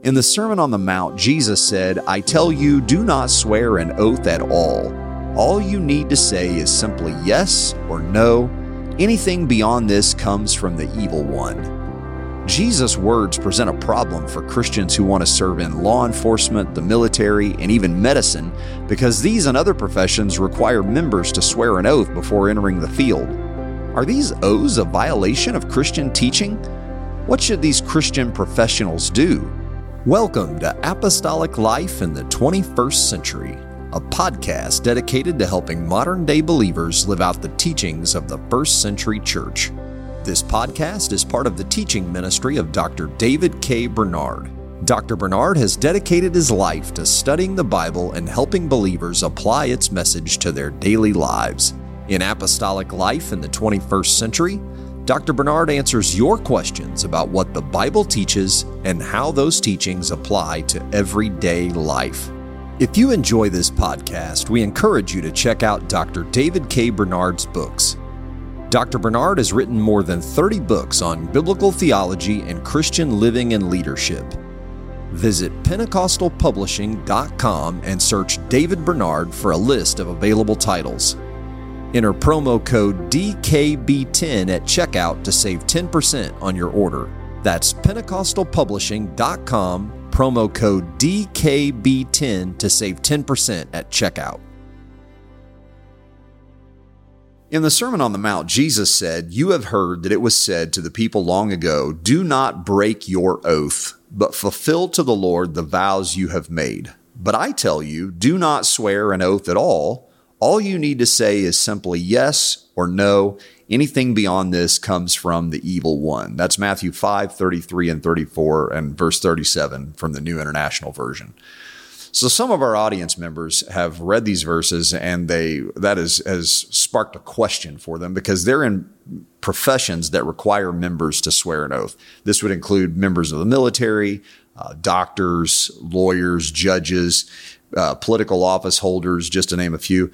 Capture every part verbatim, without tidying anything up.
In the Sermon on the Mount, Jesus said, "I tell you, do not swear an oath at all. All you need to say is simply yes or no. Anything beyond this comes from the evil one." Jesus' words present a problem for Christians who want to serve in law enforcement, the military, and even medicine, because these and other professions require members to swear an oath before entering the field. Are these oaths a violation of Christian teaching? What should these Christian professionals do? Welcome to Apostolic Life in the twenty-first Century, a podcast dedicated to helping modern-day believers live out the teachings of the first century church. This podcast is part of the teaching ministry of Doctor David K. Bernard. Doctor Bernard has dedicated his life to studying the Bible and helping believers apply its message to their daily lives. In Apostolic Life in the twenty-first Century, Doctor Bernard answers your questions about what the Bible teaches and how those teachings apply to everyday life. If you enjoy this podcast, we encourage you to check out Doctor David K. Bernard's books. Doctor Bernard has written more than thirty books on biblical theology and Christian living and leadership. Visit Pentecostal Publishing dot com and search David Bernard for a list of available titles. Enter promo code D K B ten at checkout to save ten percent on your order. That's Pentecostal Publishing dot com, promo code D K B ten to save ten percent at checkout. In the Sermon on the Mount, Jesus said, "You have heard that it was said to the people long ago, 'Do not break your oath, but fulfill to the Lord the vows you have made.' But I tell you, do not swear an oath at all. All you need to say is simply yes or no. Anything beyond this comes from the evil one." That's Matthew five, thirty-three and thirty-four, and verse thirty-seven from the New International Version. So some of our audience members have read these verses, and they that is, has sparked a question for them because they're in professions that require members to swear an oath. This would include members of the military, uh, doctors, lawyers, judges, uh, political office holders, just to name a few.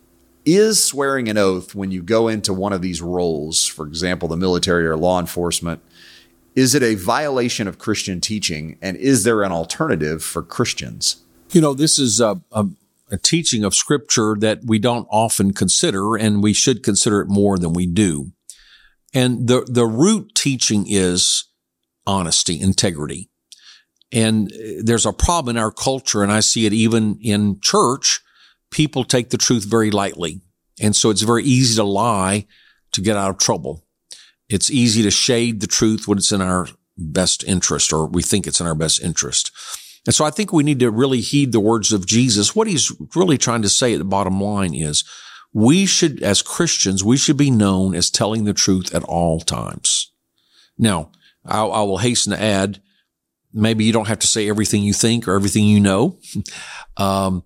Is swearing an oath when you go into one of these roles, for example, the military or law enforcement, is it a violation of Christian teaching, and is there an alternative for Christians? You know, this is a, a, a teaching of Scripture that we don't often consider, and we should consider it more than we do. And the, the root teaching is honesty, integrity. And there's a problem in our culture, and I see it even in church. People take the truth very lightly. And so it's very easy to lie to get out of trouble. It's easy to shade the truth when it's in our best interest, or we think it's in our best interest. And so I think we need to really heed the words of Jesus. What he's really trying to say at the bottom line is we should, as Christians, we should be known as telling the truth at all times. Now, I, I will hasten to add, maybe you don't have to say everything you think or everything you know. um,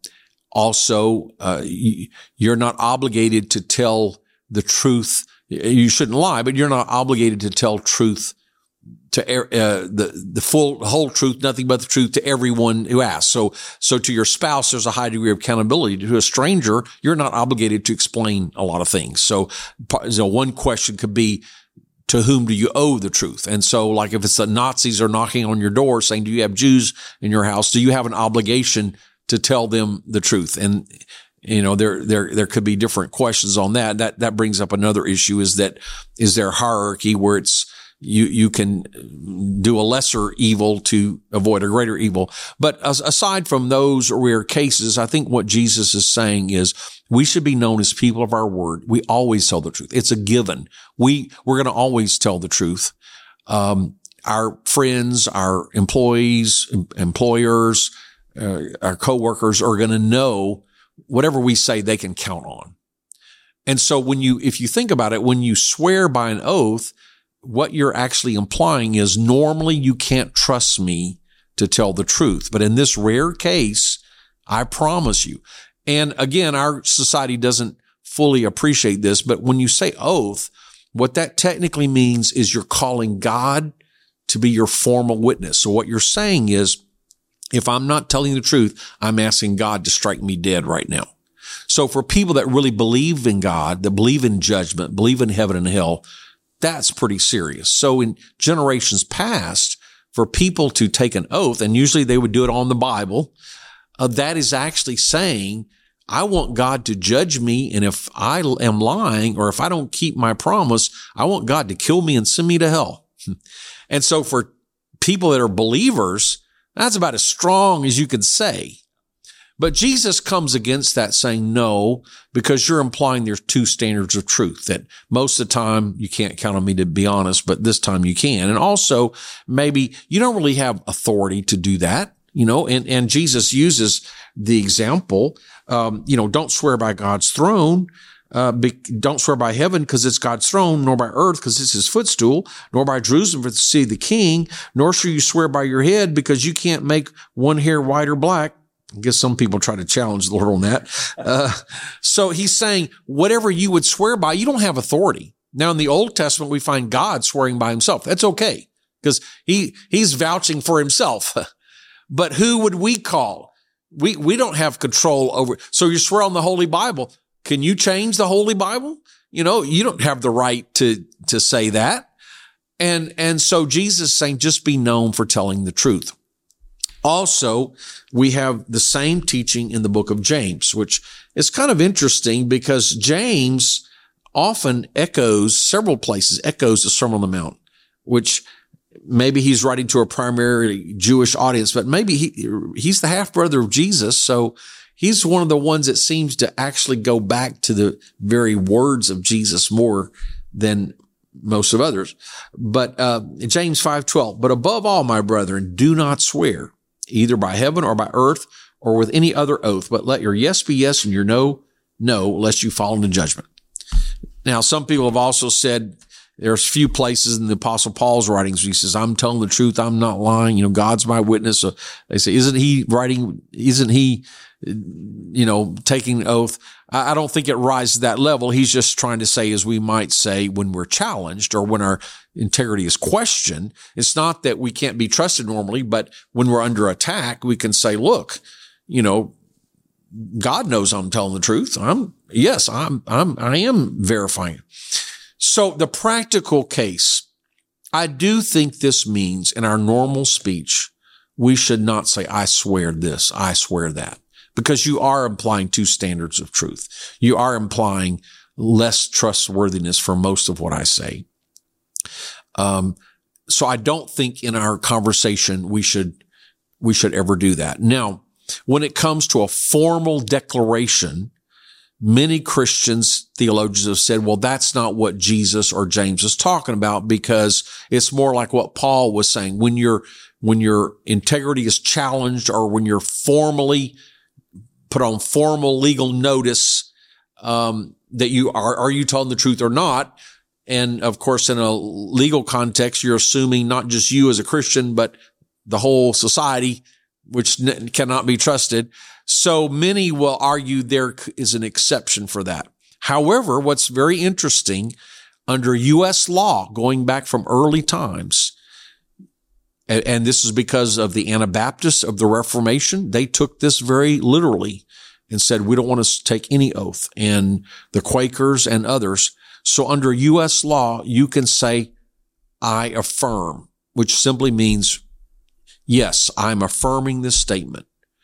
also, uh, you're not obligated to tell the truth. You shouldn't lie, but you're not obligated to tell truth to uh, the the full whole truth, nothing but the truth to everyone who asks. So, so to your spouse, there's a high degree of accountability. To a stranger, you're not obligated to explain a lot of things. So, you know, one question could be, to whom do you owe the truth? And so, like if it's the Nazis are knocking on your door saying, "Do you have Jews in your house?" Do you have an obligation to tell them the truth? And you know, there there there could be different questions on that. That that brings up another issue: is that is there hierarchy where it's You, you can do a lesser evil to avoid a greater evil. But as, aside from those rare cases, I think what Jesus is saying is we should be known as people of our word. We always tell the truth. It's a given. We, we're going to always tell the truth. Um, our friends, our employees, employers, uh, our coworkers are going to know whatever we say they can count on. And so when you, if you think about it, when you swear by an oath, what you're actually implying is normally you can't trust me to tell the truth. But in this rare case, I promise you. And again, our society doesn't fully appreciate this, but when you say oath, what that technically means is you're calling God to be your formal witness. So what you're saying is, if I'm not telling the truth, I'm asking God to strike me dead right now. So for people that really believe in God, that believe in judgment, believe in heaven and hell, that's pretty serious. So in generations past, for people to take an oath, and usually they would do it on the Bible, uh, that is actually saying, I want God to judge me, and if I am lying or if I don't keep my promise, I want God to kill me and send me to hell. And so for people that are believers, that's about as strong as you could say. But Jesus comes against that, saying no, because you're implying there's two standards of truth, that most of the time you can't count on me to be honest, but this time you can. And also maybe you don't really have authority to do that, you know, and, and Jesus uses the example, um, you know, don't swear by God's throne. Uh, be, don't swear by heaven because it's God's throne, nor by earth because it's his footstool, nor by Jerusalem for the seat of the king, nor shall you swear by your head because you can't make one hair white or black. I guess some people try to challenge the Lord on that. Uh, so he's saying whatever you would swear by, you don't have authority. Now in the Old Testament, we find God swearing by himself. That's okay because he, he's vouching for himself. But who would we call? We, we don't have control over. So you swear on the Holy Bible. Can you change the Holy Bible? You know, you don't have the right to, to say that. And, and so Jesus is saying, just be known for telling the truth. Also, we have the same teaching in the book of James, which is kind of interesting because James often echoes several places, echoes the Sermon on the Mount, which maybe he's writing to a primarily Jewish audience, but maybe he, he's the half brother of Jesus. So he's one of the ones that seems to actually go back to the very words of Jesus more than most of others. But, uh, James five twelve, but above all, my brethren, do not swear either by heaven or by earth or with any other oath, but let your yes be yes and your no, no, lest you fall into judgment. Now, some people have also said there's few places in the Apostle Paul's writings where he says, I'm telling the truth, I'm not lying, you know, God's my witness. So they say, isn't he writing, isn't he, you know, taking an oath? I don't think it rises to that level. He's just trying to say, as we might say, when we're challenged or when our integrity is questioned, it's not that we can't be trusted normally, but when we're under attack, we can say, look, you know, God knows I'm telling the truth. I'm, yes, I'm, I'm, I am verifying. So the practical case, I do think this means in our normal speech, we should not say, I swear this, I swear that. Because you are implying two standards of truth. You are implying less trustworthiness for most of what I say. Um, so I don't think in our conversation we should, we should ever do that. Now, when it comes to a formal declaration, many Christians, theologians have said, well, that's not what Jesus or James is talking about because it's more like what Paul was saying. When your, when your integrity is challenged or when you're formally put on formal legal notice, um, that you are, are you telling the truth or not? And of course, in a legal context, you're assuming not just you as a Christian, but the whole society, which n- cannot be trusted. So many will argue there is an exception for that. However, what's very interesting under U S law, going back from early times, and this is because of the Anabaptists of the Reformation. They took this very literally and said, we don't want to take any oath. And the Quakers and others. So under U S law, you can say, I affirm, which simply means, yes, I'm affirming this statement.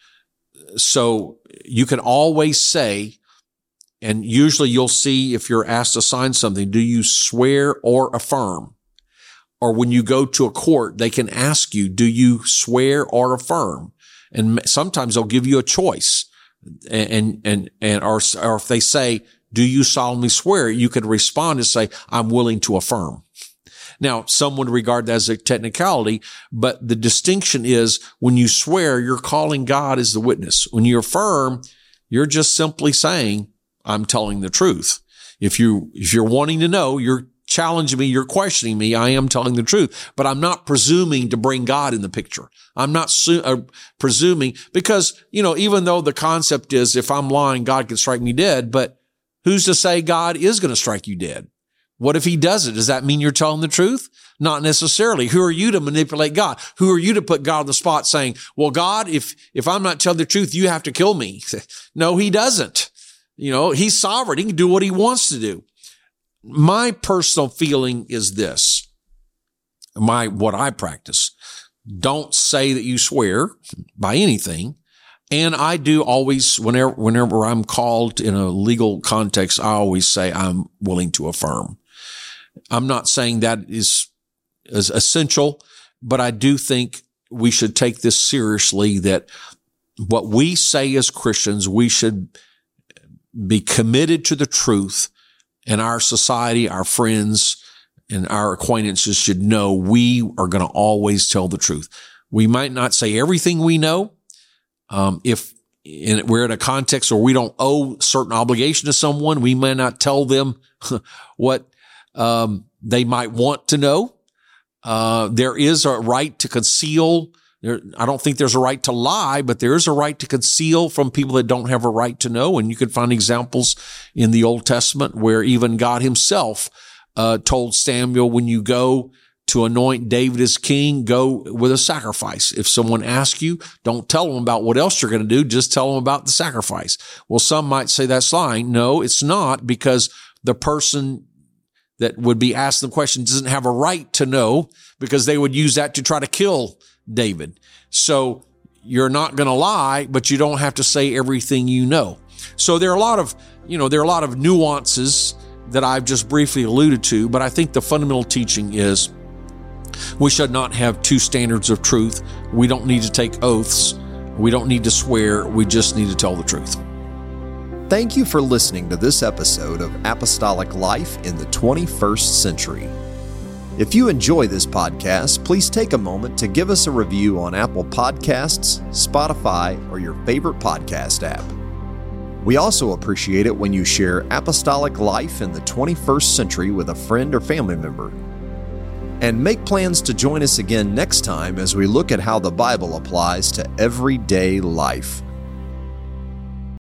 So you can always say, and usually you'll see if you're asked to sign something, do you swear or affirm? Or when you go to a court, they can ask you, do you swear or affirm? And sometimes they'll give you a choice. And, and, and, or, or if they say, do you solemnly swear? You can respond and say, I'm willing to affirm. Now, some would regard that as a technicality, but the distinction is when you swear, you're calling God as the witness. When you affirm, you're just simply saying, I'm telling the truth. If you, if you're wanting to know, you're challenging me, you're questioning me, I am telling the truth, but I'm not presuming to bring God in the picture. I'm not su- uh, presuming because, you know, even though the concept is if I'm lying, God can strike me dead, but who's to say God is going to strike you dead? What if he doesn't? Does that mean you're telling the truth? Not necessarily. Who are you to manipulate God? Who are you to put God on the spot saying, well, God, if, if I'm not telling the truth, you have to kill me. No, he doesn't. You know, he's sovereign. He can do what he wants to do. My personal feeling is this, my, what I practice. don't say that you swear by anything. And I do always, whenever, whenever I'm called in a legal context, I always say I'm willing to affirm. I'm not saying that is, is essential, but I do think we should take this seriously, that what we say as Christians, we should be committed to the truth, and our society, our friends, and our acquaintances should know we are going to always tell the truth. We might not say everything we know. Um, if in, we're in a context where we don't owe certain obligation to someone, we may not tell them what um, they might want to know. Uh, there is a right to conceal. There, I don't think there's a right to lie, but there is a right to conceal from people that don't have a right to know. And you can find examples in the Old Testament where even God himself uh, told Samuel, when you go to anoint David as king, go with a sacrifice. If someone asks you, don't tell them about what else you're going to do. Just tell them about the sacrifice. Well, some might say that's lying. No, it's not, because the person that would be asked the question doesn't have a right to know, because they would use that to try to kill David. So you're not going to lie, but you don't have to say everything you know. So there are a lot of, you know, there are a lot of nuances that I've just briefly alluded to, but I think the fundamental teaching is we should not have two standards of truth. We don't need to take oaths. We don't need to swear. We just need to tell the truth. Thank you for listening to this episode of Apostolic Life in the twenty-first Century. If you enjoy this podcast, please take a moment to give us a review on Apple Podcasts, Spotify, or your favorite podcast app. We also appreciate it when you share Apostolic Life in the twenty-first Century with a friend or family member. And make plans to join us again next time as we look at how the Bible applies to everyday life.